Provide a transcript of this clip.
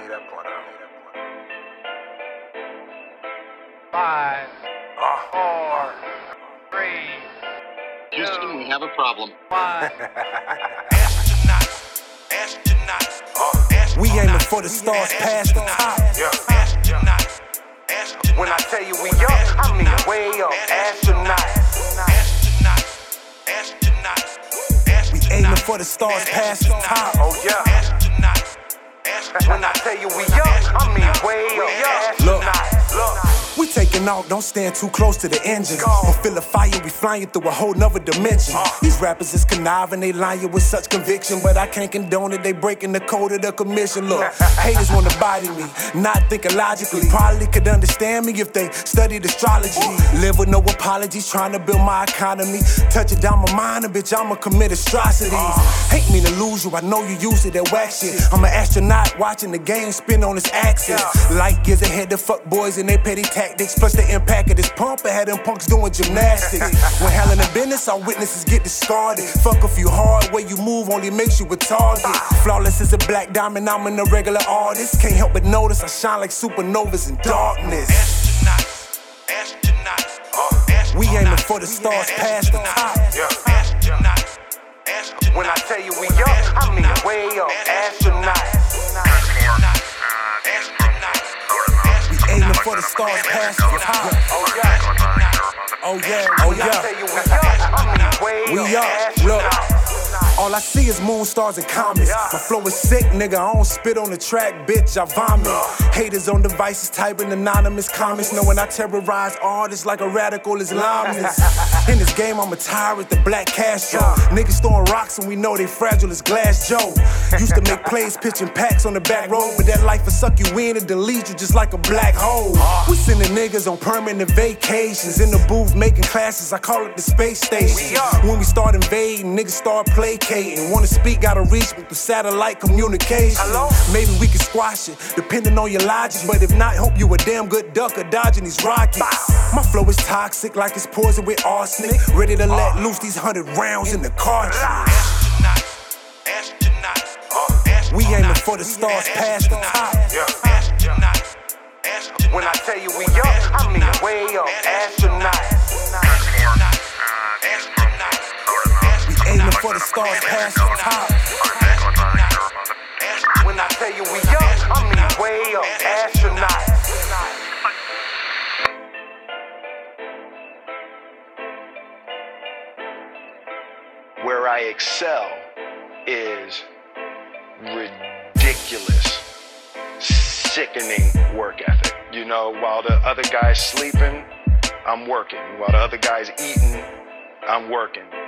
5, 4, 3, 2, Houston, we have a problem. 1. We aiming for the stars past the top. When I tell you we up, I mean way up. Astronauts. We aiming for the stars past the top. Oh yeah. When I tell you we up, I mean way up. Look. Astronauts. We taking off, don't stand too close to the engine. Or feel the fire, we flying through a whole nother dimension. These rappers is conniving, they lying with such conviction, but I can't condone it, they breaking the code of the commission. Look, haters wanna body me, not thinking logically. Probably could understand me if they studied astrology. Live with no apologies, trying to build my economy. Touch it down my mind, and bitch, I'ma commit atrocities. Hate me to lose you, I know you used to that whack shit. I'm an astronaut watching the game spin on its axis. Light years ahead to fuck boys and they petty tactics. Plus the impact of this pump, I had them punks doing gymnastics. When hell in the business, our witnesses get discarded. Fuck if you hard, way you move only makes you a target. Flawless as a black diamond, I'm an irregular artist. Can't help but notice I shine like supernovas in darkness. We aiming for the stars past the top. When I tell you we up, I mean way up. Astronauts. Aiming for the stars past the top. Oh yeah. Oh yeah, When I tell you we up, I mean way we up. up, look. All I see is moon, stars, and comets. My flow is sick, nigga, I don't spit on the track, bitch, I vomit. Haters on devices typing anonymous comments, knowing I terrorize artists like a radical Islamist. In this game, I'm a tyrant, the Black Castro. Niggas throwing rocks and we know they fragile as Glass Joe. Used to make plays pitching packs on the back road, but that life will suck you in and delete you just like a black hole. We sending niggas on permanent vacations. In the booth making classes, I call it the space station. When we start invading, niggas start placating. Wanna speak, gotta reach me through satellite communication. Maybe we can squash it, depending on your logic. But if not, hope you a damn good duck or dodging these rockets. My flow is toxic, like it's poison with arsenic. Ready to let loose these 100 rounds in the cartridge. We aiming for the stars past the top. When I tell you we up, I mean way up. Astronauts. Aiming for the stars past the top. When I tell you we up, I mean way up. Astronauts. Where I excel is ridiculous, sickening work ethic. You know, while the other guy's sleeping, I'm working. While the other guy's eating, I'm working.